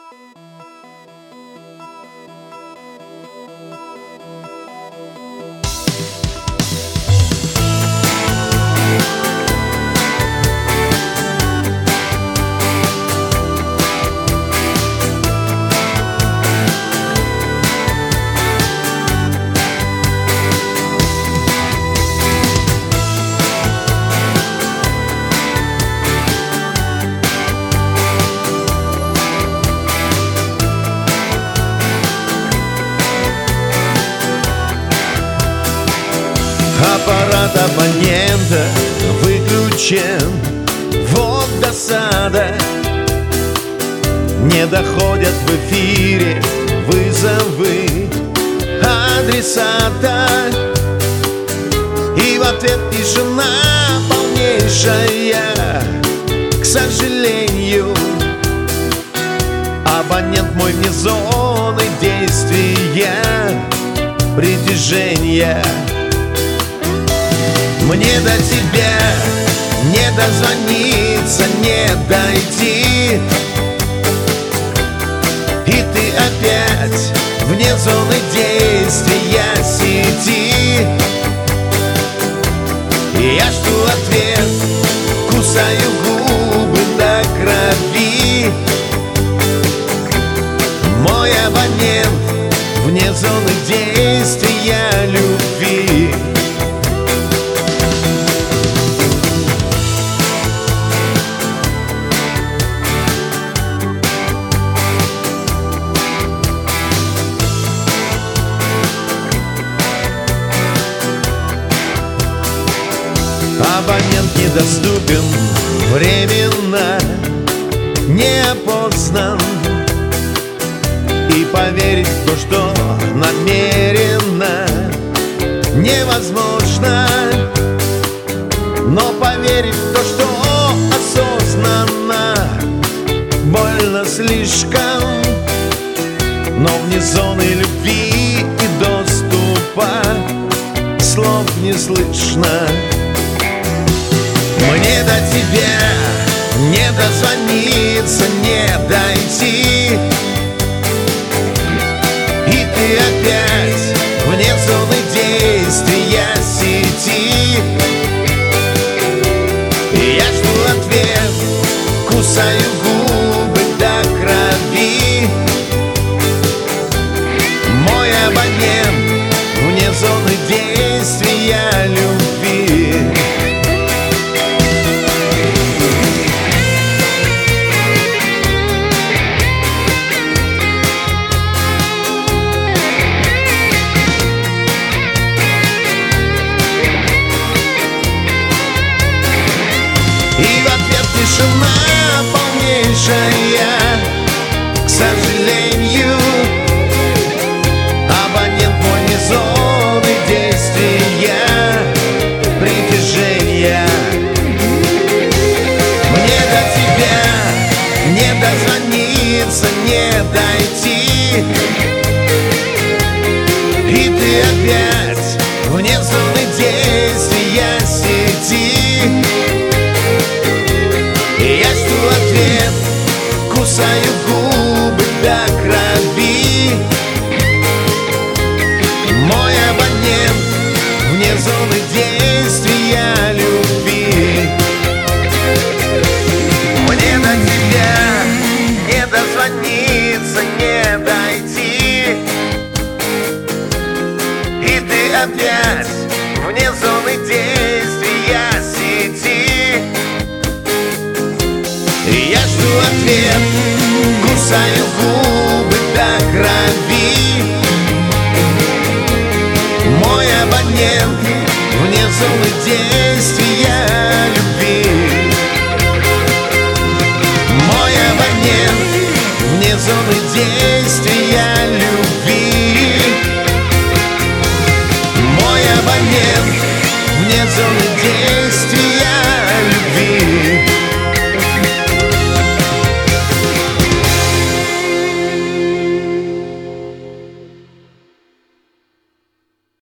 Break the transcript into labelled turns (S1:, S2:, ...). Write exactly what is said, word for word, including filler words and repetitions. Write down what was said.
S1: Аппарат абонента выключен, вот досада. Не доходят в эфире вызовы адресата, и в ответ тишина полнейшая. К сожалению, абонент мой вне зоны действия притяжения. Мне до тебя не дозвониться, не дойти, и ты опять вне зоны действия сети. Я жду ответ, кусаю губы до крови. Мой абонент вне зоны действия любви. Абонент недоступен временно, не опознан, и поверить в то, что намеренно, невозможно. Но поверить в то, что осознанно, больно слишком. Но вне зоны любви и доступа слов не слышно. Мне до тебя не дозвониться, не дойти, и ты опять вне зоны действия сети. Я жду ответ, кусаю губы до крови. Мой абонент вне зоны действия любви. И в ответ тишина полнейшая. К сожалению, абонент мой вне зоны действия притяжения. Мне до тебя не дозвониться, не дойти, и ты опять вне зоны действия сети. Я жду ответ, кусаю губы до крови. Мой абонент вне зоны действия любви. Мне до тебя не дозвониться, не дойти, и ты опять вне зоны действия сети. Я жду ответ, кусаю губы до крови. Мой абонент вне зоны действия любви. Мой абонент вне зоны действия любви. Мой абонент вне зоны